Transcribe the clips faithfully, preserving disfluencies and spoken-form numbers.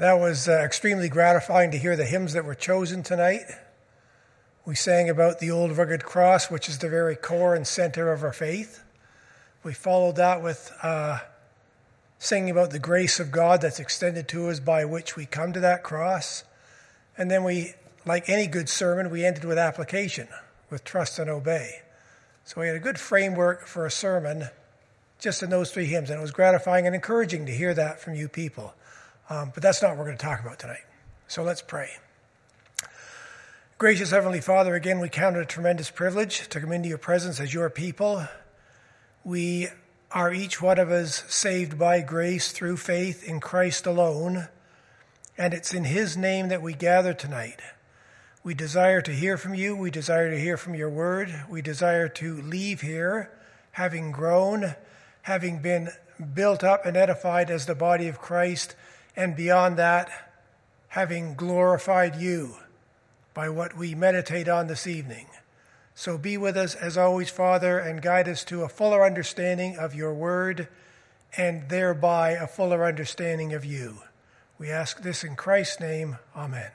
That was uh, extremely gratifying to hear the hymns that were chosen tonight. We sang about the old rugged cross, which is the very core and center of our faith. We followed that with uh, singing about the grace of God that's extended to us by which we come to that cross. And then we, like any good sermon, we ended with application, with trust and obey. So we had a good framework for a sermon just in those three hymns, and it was gratifying and encouraging to hear that from you people. Um, but that's not what we're going to talk about tonight. So let's pray. Gracious Heavenly Father, again, we count it a tremendous privilege to come into your presence as your people. We are each one of us saved by grace through faith in Christ alone, and it's in his name that we gather tonight. We desire to hear from you. We desire to hear from your word. We desire to leave here having grown, having been built up and edified as the body of Christ, and beyond that, having glorified you by what we meditate on this evening. So be with us as always, Father, and guide us to a fuller understanding of your word, and thereby a fuller understanding of you. We ask this in Christ's name. Amen.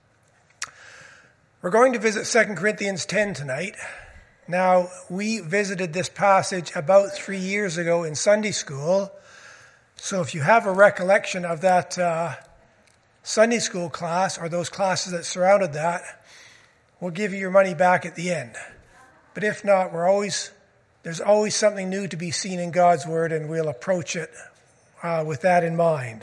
We're going to visit Second Corinthians ten tonight. Now, we visited this passage about three years ago in Sunday school. So if you have a recollection of that uh, Sunday school class or those classes that surrounded that, we'll give you your money back at the end. But if not, we're always there's always something new to be seen in God's word, and we'll approach it uh, with that in mind.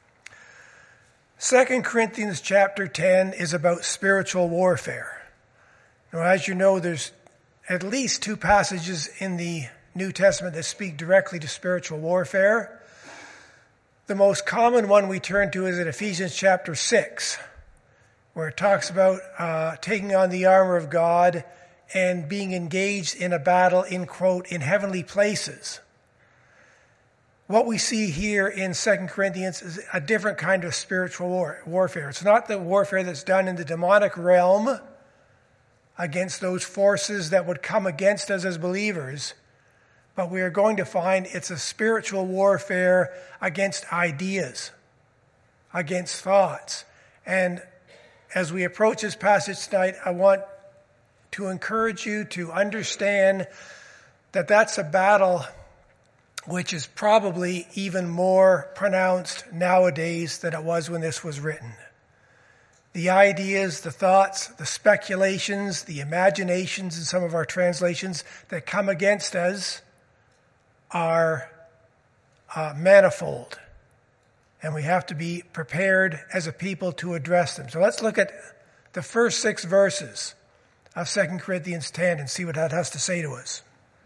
Second Corinthians chapter ten is about spiritual warfare. Now, as you know, there's at least two passages in the New Testament that speak directly to spiritual warfare. The most common one we turn to is in Ephesians chapter six, where it talks about uh, taking on the armor of God and being engaged in a battle in, quote, in heavenly places. What we see here in Second Corinthians is a different kind of spiritual war, warfare. It's not the warfare that's done in the demonic realm against those forces that would come against us as believers, but we are going to find it's a spiritual warfare against ideas, against thoughts. And as we approach this passage tonight, I want to encourage you to understand that that's a battle which is probably even more pronounced nowadays than it was when this was written. The ideas, the thoughts, the speculations, the imaginations in some of our translations that come against us are uh, manifold, and we have to be prepared as a people to address them. So let's look at the first six verses of Second Corinthians ten and see what that has to say to us.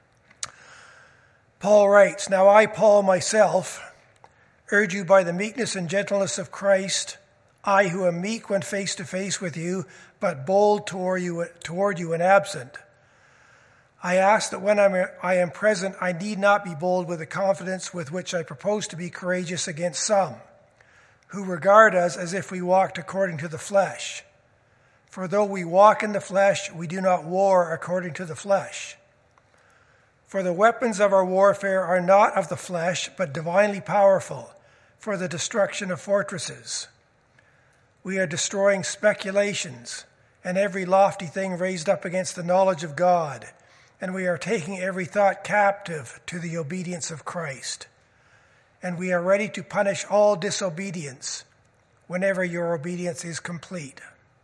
Paul writes, "Now I, Paul, myself, urge you by the meekness and gentleness of Christ, I who am meek when face to face with you, but bold toward you, toward you when absent. I ask that when I'm, I am present, I need not be bold with the confidence with which I propose to be courageous against some, who regard us as if we walked according to the flesh. For though we walk in the flesh, we do not war according to the flesh. For the weapons of our warfare are not of the flesh, but divinely powerful, for the destruction of fortresses. We are destroying speculations and every lofty thing raised up against the knowledge of God, and we are taking every thought captive to the obedience of Christ. And we are ready to punish all disobedience whenever your obedience is complete."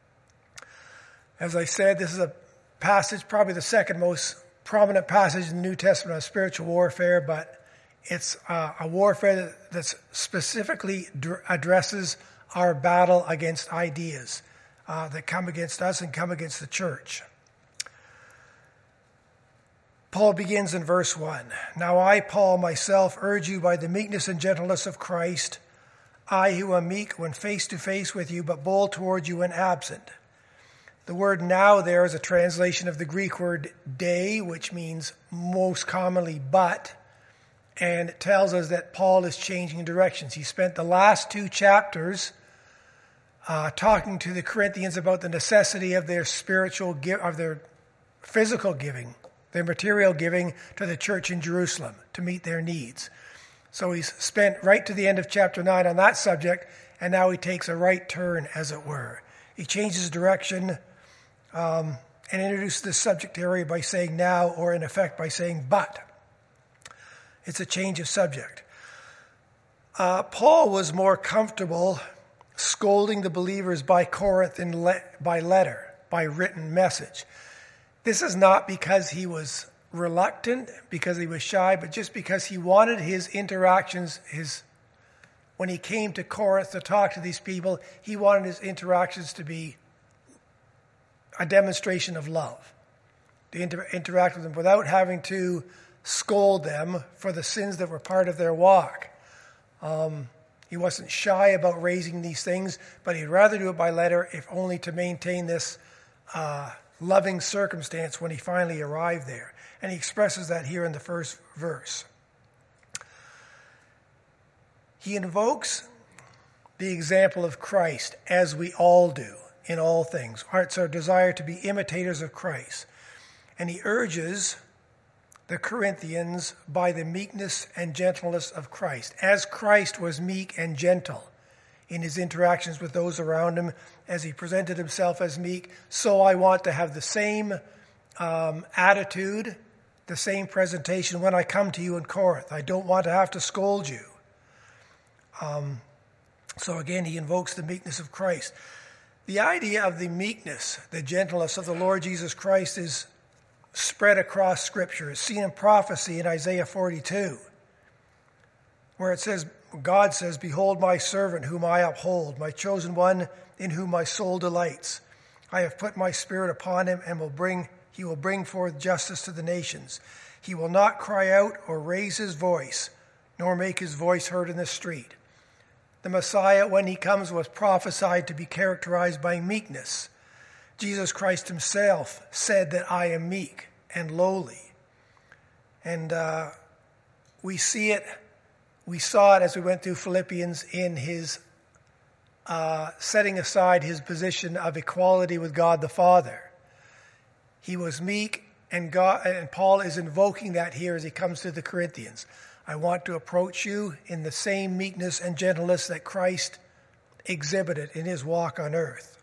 As I said, this is a passage, probably the second most prominent passage in the New Testament on spiritual warfare, but it's uh, a warfare that specifically dr- addresses our battle against ideas uh, that come against us and come against the church. Paul begins in verse one. "Now I, Paul, myself, urge you by the meekness and gentleness of Christ, I who am meek when face to face with you, but bold toward you when absent." The word "now" there is a translation of the Greek word "de," which means most commonly "but," and it tells us that Paul is changing directions. He spent the last two chapters uh, talking to the Corinthians about the necessity of their spiritual, of their physical giving, their material giving to the church in Jerusalem to meet their needs. So he's spent right to the end of chapter nine on that subject, and now he takes a right turn, as it were. He changes direction um, and introduces the subject area by saying now, or in effect by saying but. It's a change of subject. Uh, Paul was more comfortable scolding the believers by Corinth in le- by letter, by written message. This is not because he was reluctant, because he was shy, but just because he wanted his interactions, his when he came to Corinth to talk to these people, he wanted his interactions to be a demonstration of love, to inter- interact with them without having to scold them for the sins that were part of their walk. Um, he wasn't shy about raising these things, but he'd rather do it by letter, if only to maintain this uh, loving circumstance when he finally arrived there. And he expresses that here in the first verse. He invokes the example of Christ, as we all do in all things. It's our desire to be imitators of Christ. And he urges the Corinthians by the meekness and gentleness of Christ. As Christ was meek and gentle in his interactions with those around him, as he presented himself as meek, so I want to have the same um, attitude, the same presentation when I come to you in Corinth. I don't want to have to scold you. Um, so again, he invokes the meekness of Christ. The idea of the meekness, the gentleness of the Lord Jesus Christ is spread across Scripture. It's seen in prophecy in Isaiah forty-two, where it says, God says, "Behold my servant whom I uphold, my chosen one in whom my soul delights. I have put my spirit upon him, and will bring he will bring forth justice to the nations. He will not cry out or raise his voice, nor make his voice heard in the street." The Messiah, when he comes, was prophesied to be characterized by meekness. Jesus Christ himself said that I am meek and lowly. And uh, we see it, we saw it as we went through Philippians in his uh, setting aside his position of equality with God the Father. He was meek, and God, and Paul is invoking that here as he comes to the Corinthians. I want to approach you in the same meekness and gentleness that Christ exhibited in his walk on earth.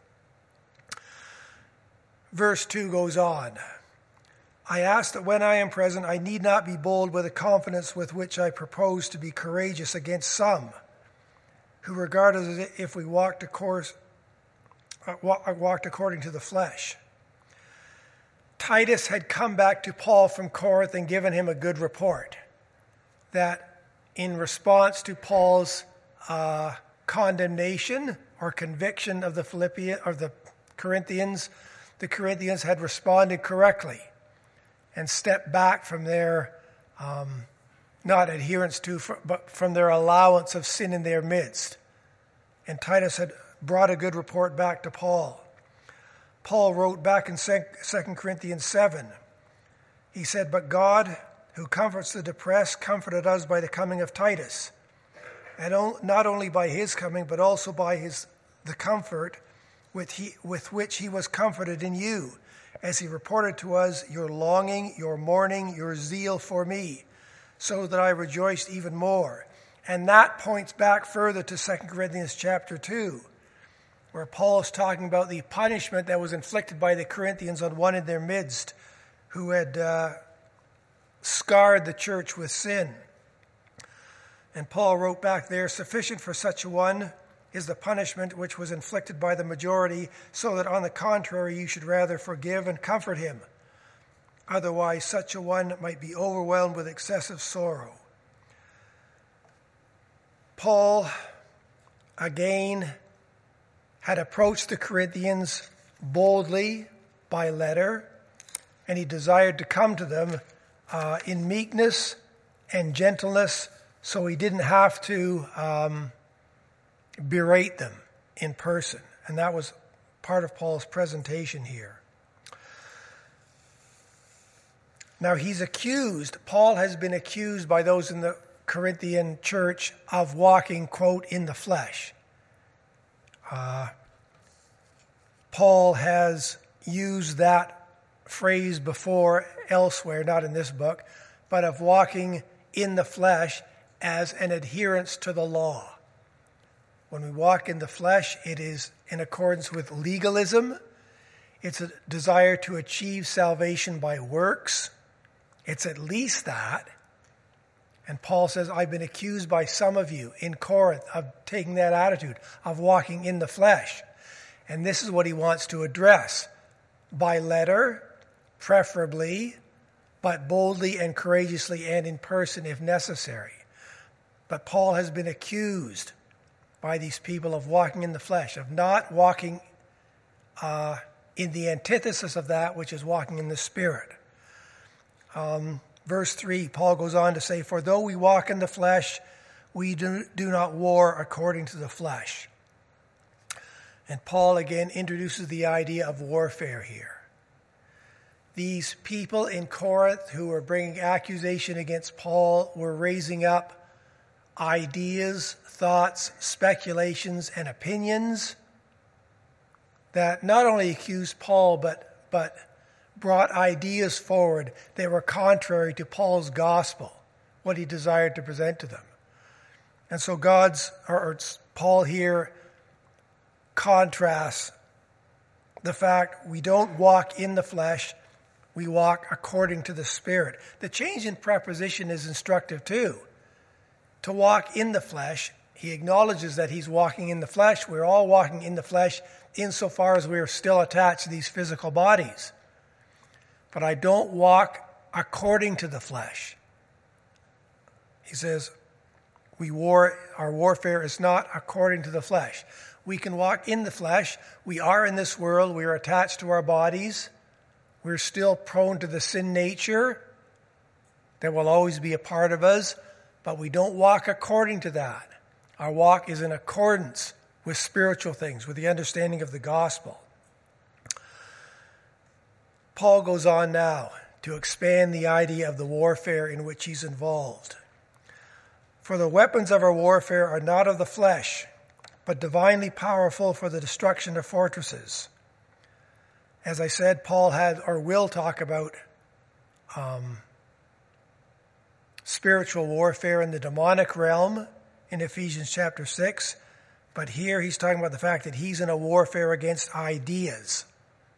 Verse two goes on. I ask that when I am present, I need not be bold with the confidence with which I propose to be courageous against some who regard us as if we walked, a course, uh, walked according to the flesh. Titus had come back to Paul from Corinth and given him a good report, that in response to Paul's uh, condemnation or conviction of the Philippians or the Corinthians, the Corinthians had responded correctly and stepped back from their um, not adherence to, but from their allowance of sin in their midst. And Titus had brought a good report back to Paul. Paul wrote back in Second Corinthians seven. He said, "But God, who comforts the depressed, comforted us by the coming of Titus, and not only by his coming, but also by his the comfort with, he, with which he was comforted in you, as he reported to us your longing, your mourning, your zeal for me, so that I rejoiced even more." And that points back further to Second Corinthians chapter two, where Paul is talking about the punishment that was inflicted by the Corinthians on one in their midst who had uh, scarred the church with sin. And Paul wrote back there, "Sufficient for such a one is the punishment which was inflicted by the majority, so that on the contrary you should rather forgive and comfort him. Otherwise such a one might be overwhelmed with excessive sorrow." Paul, again, had approached the Corinthians boldly by letter, and he desired to come to them uh, in meekness and gentleness, so he didn't have to um, berate them in person. And that was part of Paul's presentation here. Now he's accused, Paul has been accused by those in the Corinthian church of walking, quote, in the flesh. Uh, Paul has used that phrase before elsewhere, not in this book, but of walking in the flesh as an adherence to the law. When we walk in the flesh, it is in accordance with legalism. It's a desire to achieve salvation by works. It's at least that. And Paul says, I've been accused by some of you in Corinth of taking that attitude, of walking in the flesh. And this is what he wants to address. By letter, preferably, but boldly and courageously and in person if necessary. But Paul has been accused by these people of walking in the flesh, of not walking uh, in the antithesis of that which is walking in the Spirit. Um, verse three, Paul goes on to say, for though we walk in the flesh, we do, do not war according to the flesh. And Paul again introduces the idea of warfare here. These people in Corinth who were bringing accusation against Paul were raising up ideas, thoughts, speculations, and opinions that not only accused Paul, but, but brought ideas forward that were contrary to Paul's gospel, what he desired to present to them. And so God's, or, or Paul here contrasts the fact we don't walk in the flesh, we walk according to the Spirit. The change in preposition is instructive too. To walk in the flesh, he acknowledges that he's walking in the flesh. We're all walking in the flesh insofar as we are still attached to these physical bodies. But I don't walk according to the flesh. He says, we war, our warfare is not according to the flesh. We can walk in the flesh. We are in this world. We are attached to our bodies. We're still prone to the sin nature that will always be a part of us, but we don't walk according to that. Our walk is in accordance with spiritual things, with the understanding of the gospel. Paul goes on now to expand the idea of the warfare in which he's involved. For the weapons of our warfare are not of the flesh, but divinely powerful for the destruction of fortresses. As I said, Paul had or will talk about um, spiritual warfare in the demonic realm in Ephesians chapter six. But here he's talking about the fact that he's in a warfare against ideas.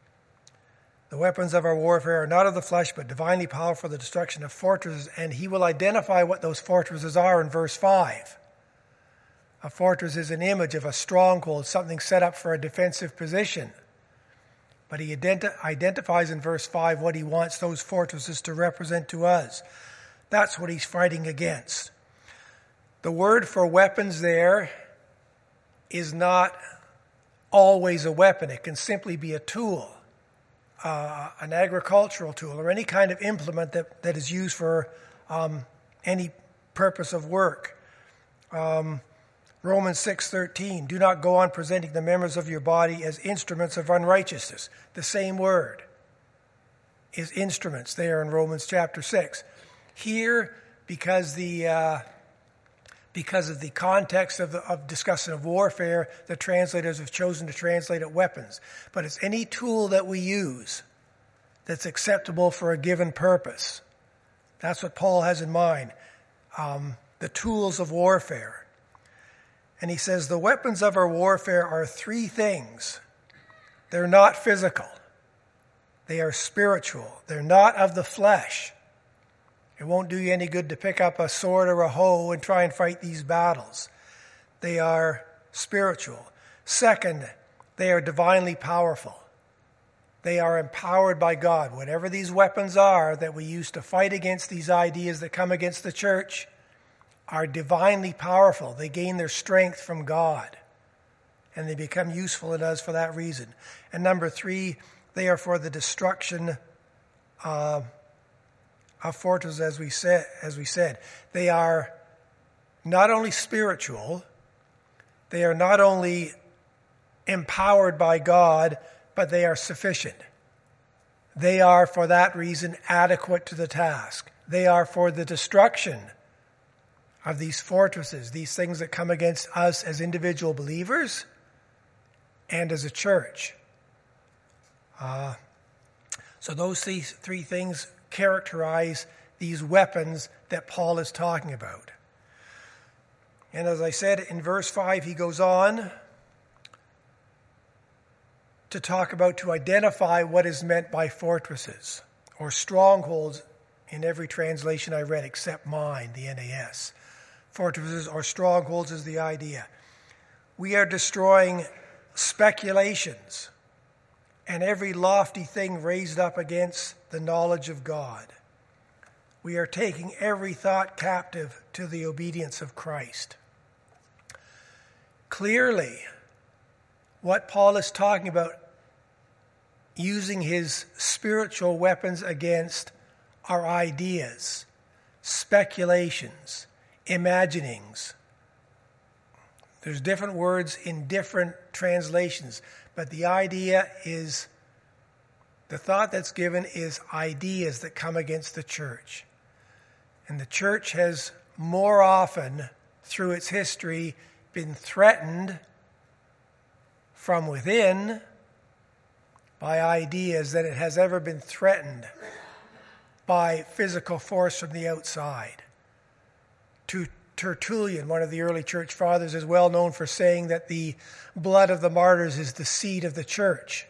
The weapons of our warfare are not of the flesh, but divinely powerful for the destruction of fortresses. And he will identify what those fortresses are in verse five. A fortress is an image of a stronghold, something set up for a defensive position. But he identi- identifies in verse five what he wants those fortresses to represent to us. That's what he's fighting against. The word for weapons there is not always a weapon. It can simply be a tool, uh, an agricultural tool, or any kind of implement that, that is used for um, any purpose of work. Um, Romans six thirteen, do not go on presenting the members of your body as instruments of unrighteousness. The same word is instruments there in Romans chapter six. Here, because the uh, because of the context of, the, of discussion of warfare, the translators have chosen to translate it weapons. But it's any tool that we use that's acceptable for a given purpose. That's what Paul has in mind, um, the tools of warfare. And he says the weapons of our warfare are three things. They're not physical. They are spiritual. They're not of the flesh. It won't do you any good to pick up a sword or a hoe and try and fight these battles. They are spiritual. Second, they are divinely powerful. They are empowered by God. Whatever these weapons are that we use to fight against these ideas that come against the church are divinely powerful. They gain their strength from God, and they become useful in us for that reason. And number three, they are for the destruction uh, of fortresses, as we said. As we said, they are not only spiritual, they are not only empowered by God, but they are sufficient. They are, for that reason, adequate to the task. They are for the destruction of these fortresses, these things that come against us as individual believers and as a church. Uh, so those three, three things characterize these weapons that Paul is talking about. And as I said, in verse five, he goes on to talk about, to identify what is meant by fortresses or strongholds in every translation I read except mine, the N A S. Fortresses or strongholds is the idea. We are destroying speculations and every lofty thing raised up against the knowledge of God. We are taking every thought captive to the obedience of Christ. Clearly, what Paul is talking about, using his spiritual weapons against our ideas, speculations, imaginings. There's different words in different translations, but the idea is, the thought that's given is ideas that come against the church. And the church has more often, through its history, been threatened from within by ideas than it has ever been threatened by physical force from the outside. Tertullian, one of the early church fathers, is well known for saying that the blood of the martyrs is the seed of the church.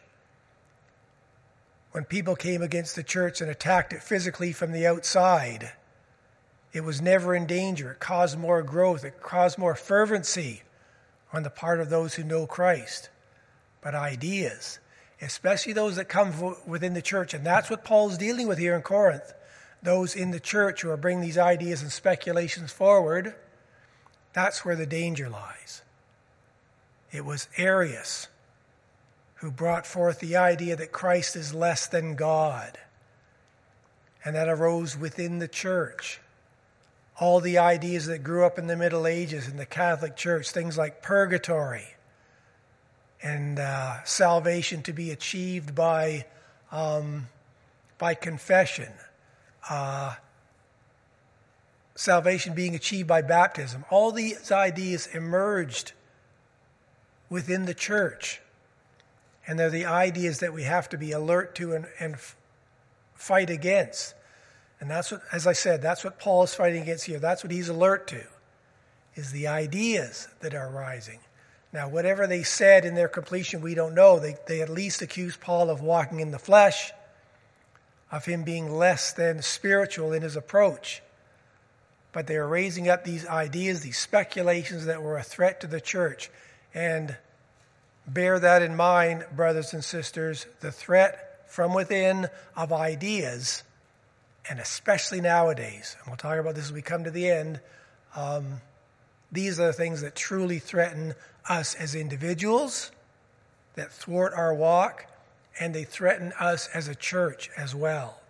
When people came against the church and attacked it physically from the outside, it was never in danger. It caused more growth. It caused more fervency on the part of those who know Christ. But ideas, especially those that come within the church, and that's what Paul's dealing with here in Corinth, those in the church who are bringing these ideas and speculations forward, that's where the danger lies. It was Arius who brought forth the idea that Christ is less than God, and that arose within the church. All the ideas that grew up in the Middle Ages in the Catholic Church, things like purgatory and uh, salvation to be achieved by um, by confession, uh, salvation being achieved by baptism. All these ideas emerged within the church, and they're the ideas that we have to be alert to and, and f- fight against. And that's what, as I said, that's what Paul is fighting against here. That's what he's alert to, is the ideas that are rising. Now, whatever they said in their completion, we don't know. They, they at least accuse Paul of walking in the flesh, of him being less than spiritual in his approach. But they are raising up these ideas, these speculations that were a threat to the church. And bear that in mind, brothers and sisters, the threat from within of ideas, and especially nowadays, and we'll talk about this as we come to the end, um, these are the things that truly threaten us as individuals, that thwart our walk, and they threaten us as a church as well.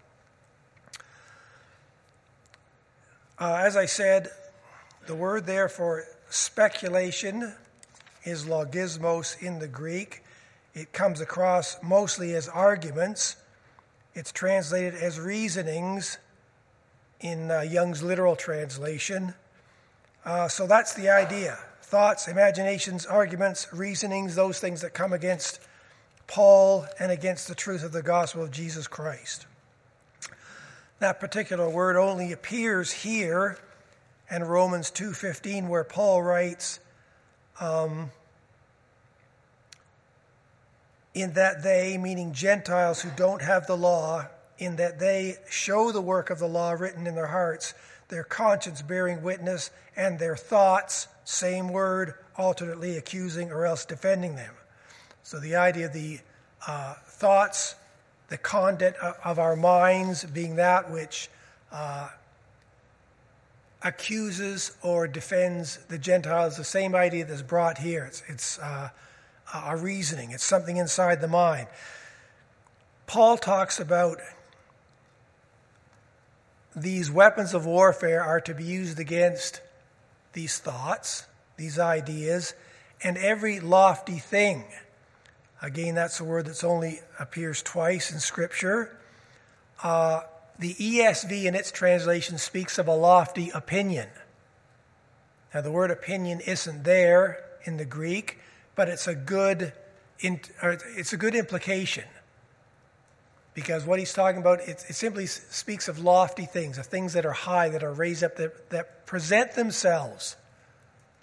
Uh, as I said, the word there for speculation is logismos in the Greek. It comes across mostly as arguments. It's translated as reasonings in uh, Young's literal translation. Uh, so that's the idea. Thoughts, imaginations, arguments, reasonings, those things that come against Paul and against the truth of the gospel of Jesus Christ. That particular word only appears here in Romans two fifteen, where Paul writes, um, in that they, meaning Gentiles who don't have the law, in that they show the work of the law written in their hearts, their conscience bearing witness, and their thoughts, same word, alternately accusing or else defending them. So the idea of the uh, thoughts, the content of our minds being that which uh, accuses or defends the Gentiles, the same idea that's brought here. It's, it's uh, a reasoning. It's something inside the mind. Paul talks about these weapons of warfare are to be used against these thoughts, these ideas, and every lofty thing. Again, that's a word that's only appears twice in Scripture. Uh, the E S V in its translation speaks of a lofty opinion. Now, the word opinion isn't there in the Greek, but it's a good, it's a good implication, because what he's talking about, it, it simply speaks of lofty things, of things that are high, that are raised up, that, that present themselves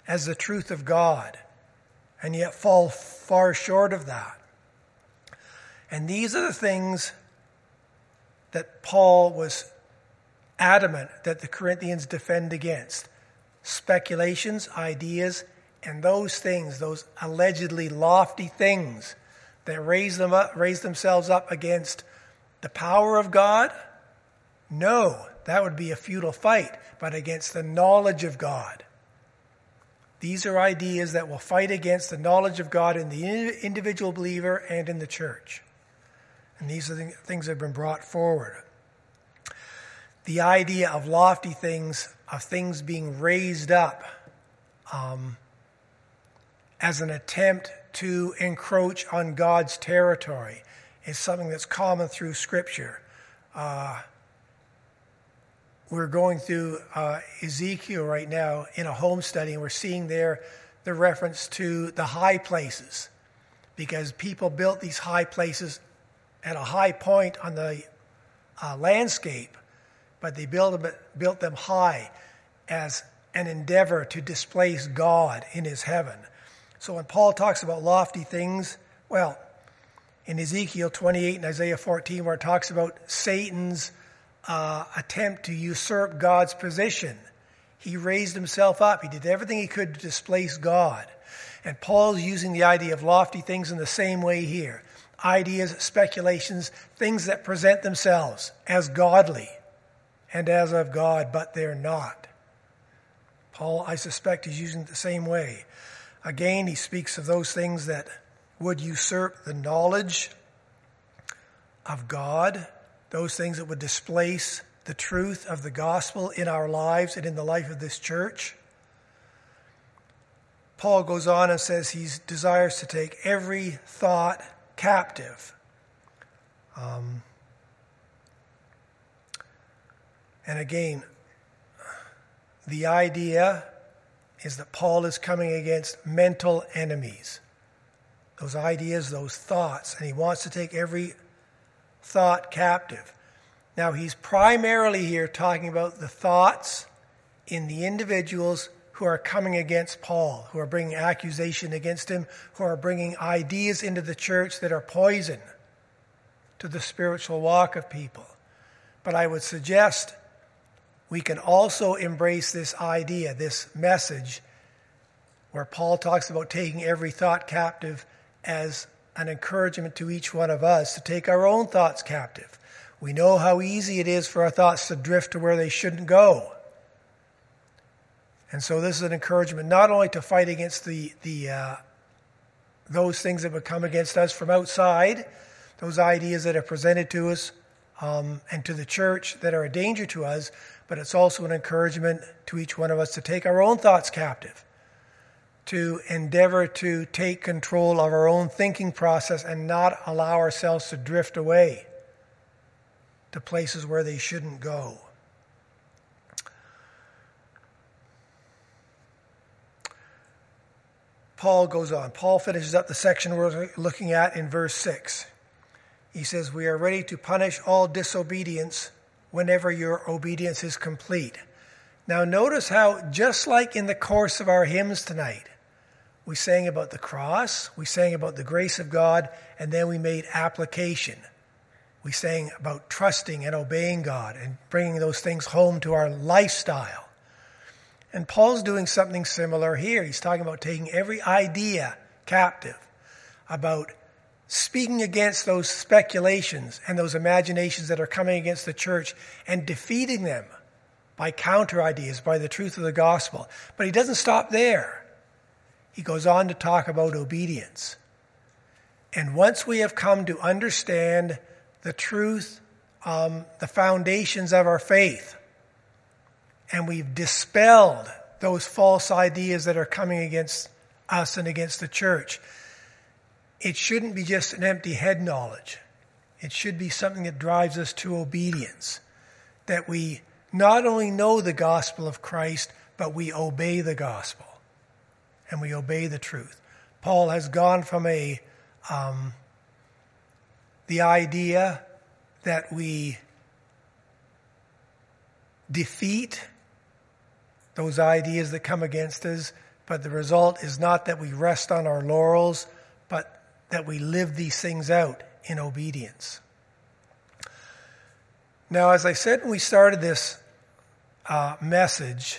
as the truth of God, and yet fall far short of that. And these are the things that Paul was adamant that the Corinthians defend against. Speculations, ideas, and those things, those allegedly lofty things that raise them up, raise themselves up against the power of God. No, that would be a futile fight, but against the knowledge of God. These are ideas that will fight against the knowledge of God in the individual believer and in the church. And these are the things that have been brought forward. The idea of lofty things, of things being raised up um, as an attempt to encroach on God's territory is something that's common through Scripture. Uh, we're going through uh, Ezekiel right now in a home study, and we're seeing there the reference to the high places, because people built these high places at a high point on the uh, landscape, but they built them, built them high as an endeavor to displace God in his heaven. So when Paul talks about lofty things, well, in Ezekiel twenty-eight and Isaiah fourteen, where it talks about Satan's uh, attempt to usurp God's position, he raised himself up. He did everything he could to displace God. And Paul's using the idea of lofty things in the same way here. Ideas, speculations, things that present themselves as godly and as of God, but they're not. Paul, I suspect, is using it the same way. Again, he speaks of those things that would usurp the knowledge of God, those things that would displace the truth of the gospel in our lives and in the life of this church. Paul goes on and says he desires to take every thought captive. Um, and again, the idea is that Paul is coming against mental enemies. Those ideas, those thoughts, and he wants to take every thought captive. Now, he's primarily here talking about the thoughts in the individuals who are coming against Paul, who are bringing accusation against him, who are bringing ideas into the church that are poison to the spiritual walk of people. But I would suggest we can also embrace this idea, this message, where Paul talks about taking every thought captive as an encouragement to each one of us to take our own thoughts captive. We know how easy it is for our thoughts to drift to where they shouldn't go. And so this is an encouragement not only to fight against the, the uh, those things that would come against us from outside, those ideas that are presented to us um, and to the church that are a danger to us, but it's also an encouragement to each one of us to take our own thoughts captive, to endeavor to take control of our own thinking process and not allow ourselves to drift away to places where they shouldn't go. Paul goes on. Paul finishes up the section we're looking at in verse six. He says, "We are ready to punish all disobedience whenever your obedience is complete." Now notice how, just like in the course of our hymns tonight, we sang about the cross, we sang about the grace of God, and then we made application. We sang about trusting and obeying God and bringing those things home to our lifestyle. And Paul's doing something similar here. He's talking about taking every idea captive, about speaking against those speculations and those imaginations that are coming against the church and defeating them by counter ideas, by the truth of the gospel. But he doesn't stop there. He goes on to talk about obedience. And once we have come to understand the truth, um, the foundations of our faith, and we've dispelled those false ideas that are coming against us and against the church, it shouldn't be just an empty head knowledge. It should be something that drives us to obedience, that we not only know the gospel of Christ, but we obey the gospel and we obey the truth. Paul has gone from a um, the idea that we defeat those ideas that come against us but the result is not that we rest on our laurels, but that we live these things out in obedience. Now, as I said when we started this uh, message,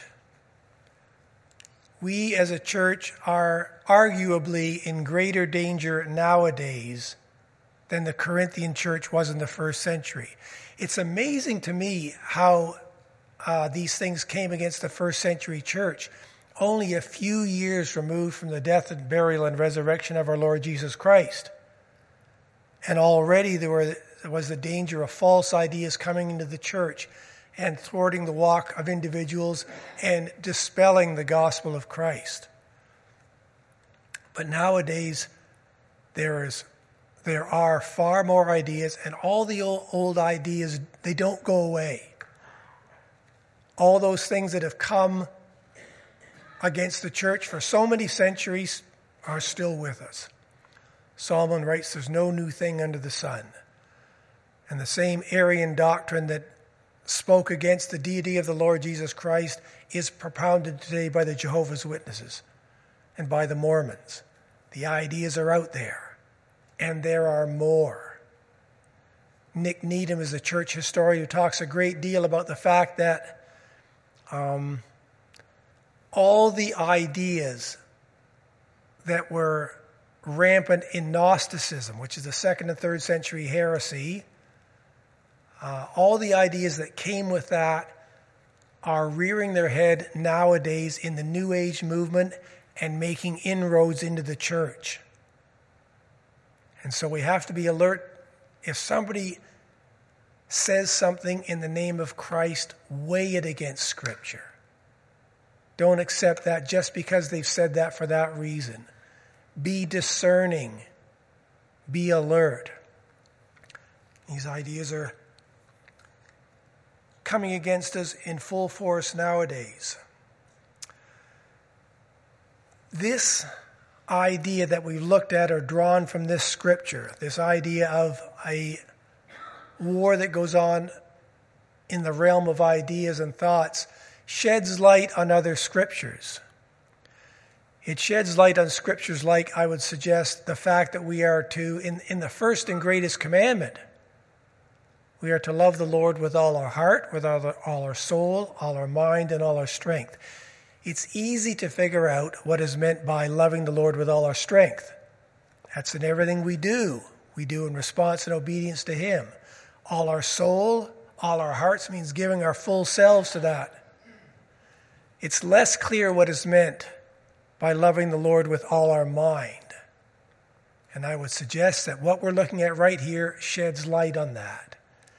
we as a church are arguably in greater danger nowadays than the Corinthian church was in the first century. It's amazing to me how uh, these things came against the first century church, only a few years removed from the death and burial and resurrection of our Lord Jesus Christ. And already there, were, there was the danger of false ideas coming into the church and thwarting the walk of individuals and dispelling the gospel of Christ. But nowadays, there is, there are far more ideas, and all the old, old ideas, they don't go away. All those things that have come against the church for so many centuries are still with us. Solomon writes, there's no new thing under the sun. And the same Arian doctrine that spoke against the deity of the Lord Jesus Christ is propounded today by the Jehovah's Witnesses and by the Mormons. The ideas are out there, and there are more. Nick Needham is a church historian who talks a great deal about the fact that um, all the ideas that were rampant in Gnosticism, which is the second and third century heresy, uh, all the ideas that came with that are rearing their head nowadays in the New Age movement and making inroads into the church. And so we have to be alert. If somebody says something in the name of Christ, weigh it against Scripture. Don't accept that just because they've said that for that reason. Be discerning. Be alert. These ideas are coming against us in full force nowadays. This idea that we've looked at or drawn from this scripture, this idea of a war that goes on in the realm of ideas and thoughts, sheds light on other scriptures. It sheds light on scriptures like, I would suggest, the fact that we are to, in, in the first and greatest commandment, we are to love the Lord with all our heart, with all our, all our soul, all our mind, and all our strength. It's easy to figure out what is meant by loving the Lord with all our strength. That's in everything we do. We do in response and obedience to Him. All our soul, all our hearts means giving our full selves to that. It's less clear what is meant by loving the Lord with all our mind. And I would suggest that what we're looking at right here sheds light on that.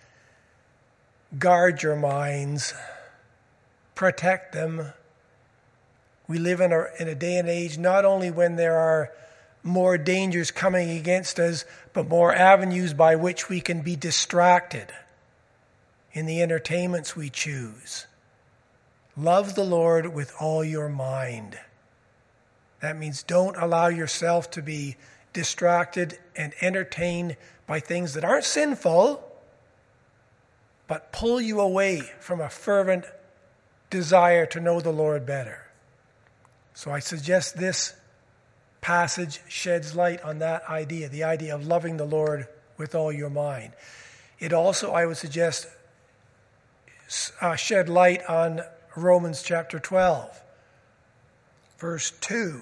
Guard your minds. Protect them. We live in a, in a day and age not only when there are more dangers coming against us, but more avenues by which we can be distracted in the entertainments we choose. Love the Lord with all your mind. That means don't allow yourself to be distracted and entertained by things that aren't sinful, but pull you away from a fervent desire to know the Lord better. So I suggest this passage sheds light on that idea, the idea of loving the Lord with all your mind. It also, I would suggest, uh, shed light on Romans chapter twelve, verse two,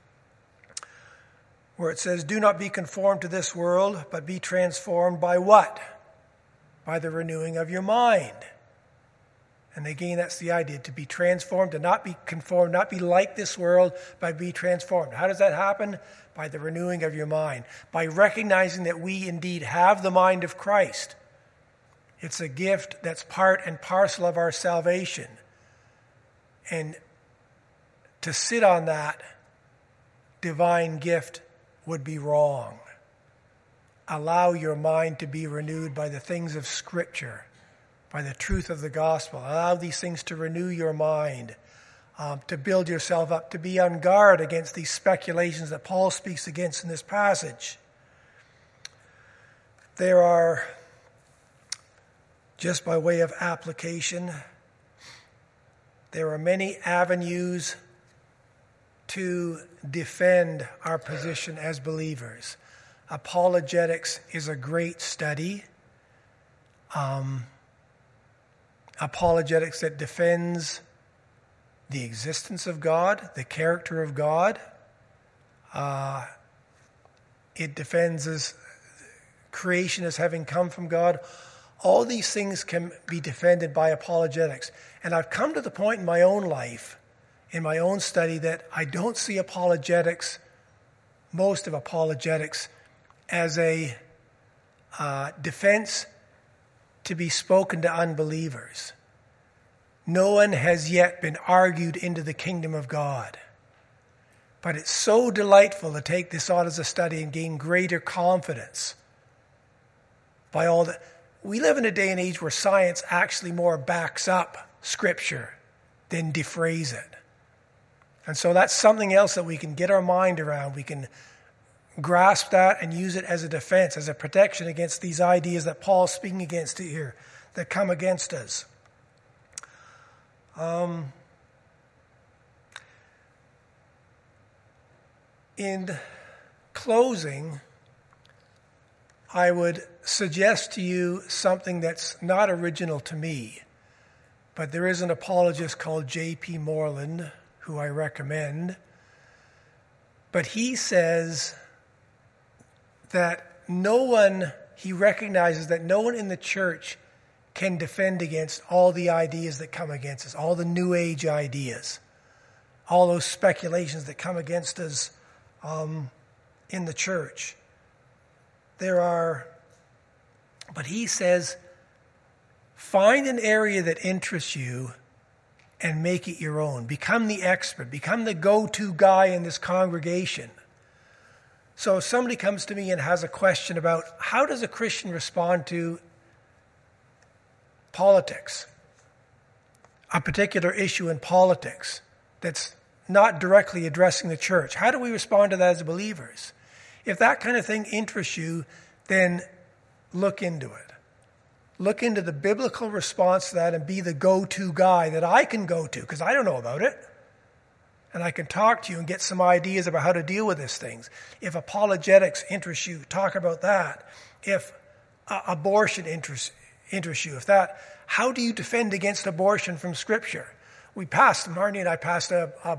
where it says, do not be conformed to this world, but be transformed by what? By the renewing of your mind. And again, that's the idea, to be transformed, to not be conformed, not be like this world, but be transformed. How does that happen? By the renewing of your mind, by recognizing that we indeed have the mind of Christ. It's a gift that's part and parcel of our salvation. And to sit on that divine gift would be wrong. Allow your mind to be renewed by the things of Scripture, by the truth of the gospel. Allow these things to renew your mind, um, to build yourself up, to be on guard against these speculations that Paul speaks against in this passage. There are, just by way of application, there are many avenues to defend our position as believers. Apologetics is a great study. Um, apologetics that defends the existence of God, the character of God. Uh, it defends as creation as having come from God. All these things can be defended by apologetics. And I've come to the point in my own life, in my own study, that I don't see apologetics, most of apologetics, as a uh, defense to be spoken to unbelievers. No one has yet been argued into the kingdom of God. But it's so delightful to take this on as a study and gain greater confidence by all that. We live in a day and age where science actually more backs up Scripture than defrays it. And so that's something else that we can get our mind around. We can grasp that and use it as a defense, as a protection against these ideas that Paul's speaking against here, that come against us. Um, in closing, I would suggest to you something that's not original to me, but there is an apologist called J P Moreland, who I recommend. But he says that no one, he recognizes that no one in the church can defend against all the ideas that come against us, all the New Age ideas, all those speculations that come against us um, in the church. There are, but he says, find an area that interests you and make it your own. Become the expert. Become the go-to guy in this congregation. So if somebody comes to me and has a question about how does a Christian respond to politics, a particular issue in politics that's not directly addressing the church, how do we respond to that as believers? If that kind of thing interests you, then look into it. Look into the biblical response to that and be the go-to guy that I can go to, because I don't know about it. And I can talk to you and get some ideas about how to deal with these things. If apologetics interests you, talk about that. If uh, abortion interests, interests you, if that, how do you defend against abortion from Scripture? We passed, Marnie and I passed a, a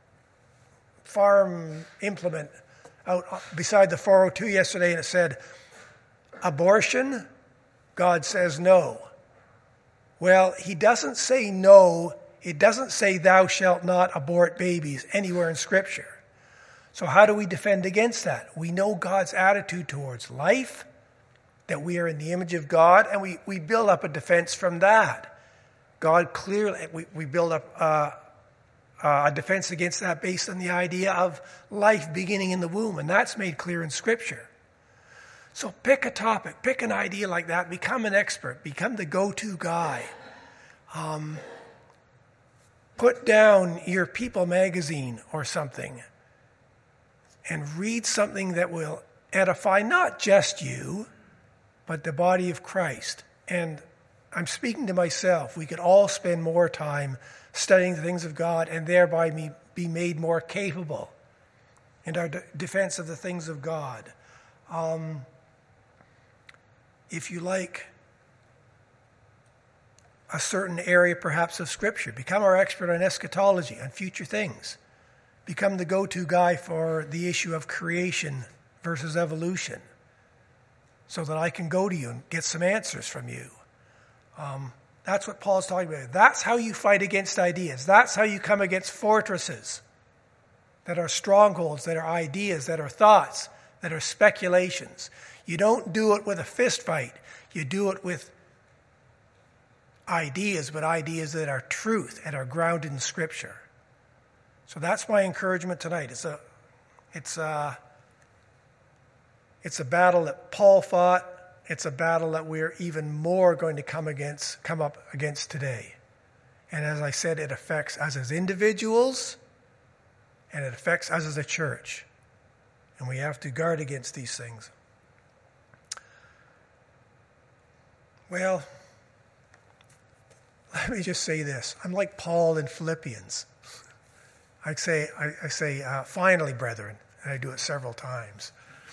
farm implement out beside the four oh two yesterday, and it said, abortion, God says no. Well, he doesn't say no. It doesn't say thou shalt not abort babies anywhere in Scripture. So how do we defend against that? We know God's attitude towards life, that we are in the image of God, and we, we build up a defense from that. God clearly, we, we build up uh, uh, a defense against that based on the idea of life beginning in the womb, and that's made clear in Scripture. So pick a topic, pick an idea like that, become an expert, become the go-to guy. Um, put down your People magazine or something and read something that will edify not just you, but the body of Christ. And I'm speaking to myself. We could all spend more time studying the things of God and thereby be, be made more capable in our de- defense of the things of God. Um, if you like a certain area perhaps of Scripture, become our expert on eschatology, on future things. Become the go-to guy for the issue of creation versus evolution, so that I can go to you and get some answers from you. Um, that's what Paul's talking about. That's how you fight against ideas. That's how you come against fortresses that are strongholds, that are ideas, that are thoughts, that are speculations. You don't do it with a fist fight. You do it with ideas, but ideas that are truth and are grounded in Scripture. So that's my encouragement tonight. It's a, it's a, it's a battle that Paul fought. It's a battle that we're even more going to come against, come up against today. And as I said, it affects us as individuals, and it affects us as a church. And we have to guard against these things. Well, let me just say this. I'm like Paul in Philippians. I say, I, I say, uh, finally, brethren, and I do it several times.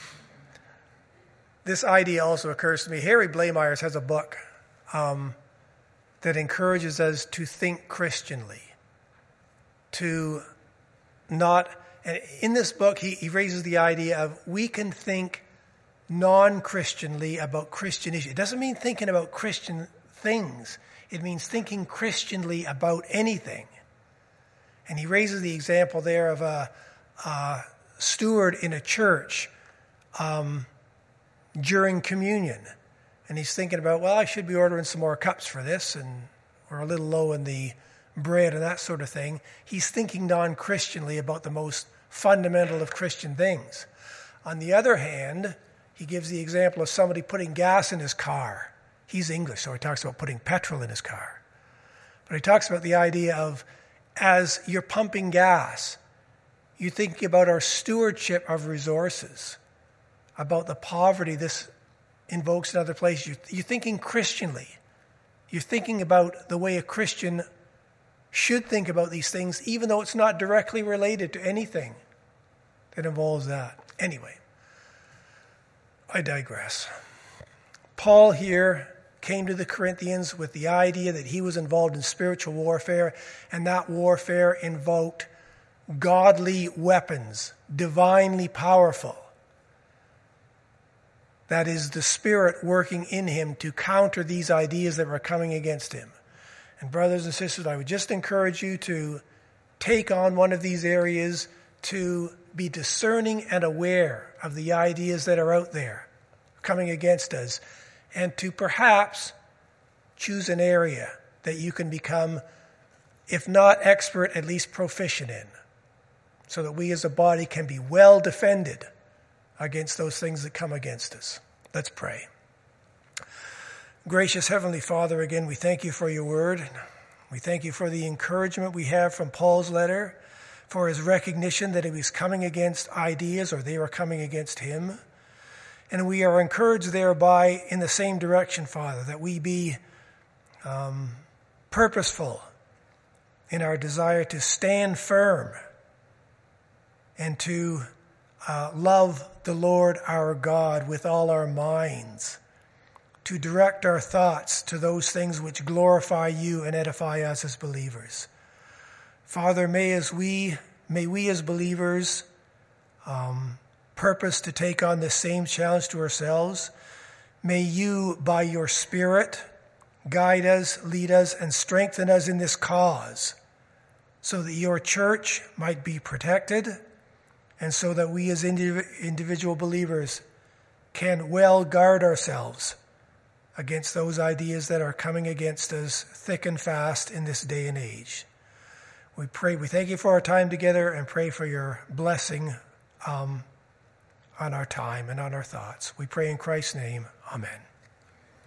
This idea also occurs to me. Harry Blamires has a book um, that encourages us to think Christianly, to not, and in this book he, he raises the idea of we can think non-Christianly about Christian issues. It doesn't mean thinking about Christian things. It means thinking Christianly about anything. And he raises the example there of a, a steward in a church um, during communion. And he's thinking about, well, I should be ordering some more cups for this, and we're a little low in the bread and that sort of thing. He's thinking non-Christianly about the most fundamental of Christian things. On the other hand, he gives the example of somebody putting gas in his car. He's English, so he talks about putting petrol in his car. But he talks about the idea of, as you're pumping gas, you think about our stewardship of resources, about the poverty this invokes in other places. You're, you're thinking Christianly. You're thinking about the way a Christian should think about these things, even though it's not directly related to anything that involves that. Anyway, I digress. Paul here came to the Corinthians with the idea that he was involved in spiritual warfare, and that warfare invoked godly weapons, divinely powerful. That is, the Spirit working in him to counter these ideas that were coming against him. And brothers and sisters, I would just encourage you to take on one of these areas, to be discerning and aware of the ideas that are out there coming against us, and to perhaps choose an area that you can become, if not expert, at least proficient in, so that we as a body can be well defended against those things that come against us. Let's pray. Gracious Heavenly Father, again, we thank you for your word. We thank you for the encouragement we have from Paul's letter, for his recognition that he was coming against ideas, or they were coming against him. And we are encouraged thereby in the same direction, Father, that we be um, purposeful in our desire to stand firm and to uh, love the Lord our God with all our minds, to direct our thoughts to those things which glorify you and edify us as believers. Father, may as we may we as believers um, purpose to take on this same challenge to ourselves. May you, by your Spirit, guide us, lead us, and strengthen us in this cause, so that your church might be protected, and so that we as indiv- individual believers can well guard ourselves against those ideas that are coming against us thick and fast in this day and age. We pray, we thank you for our time together, and pray for your blessing um, on our time and on our thoughts. We pray in Christ's name. Amen.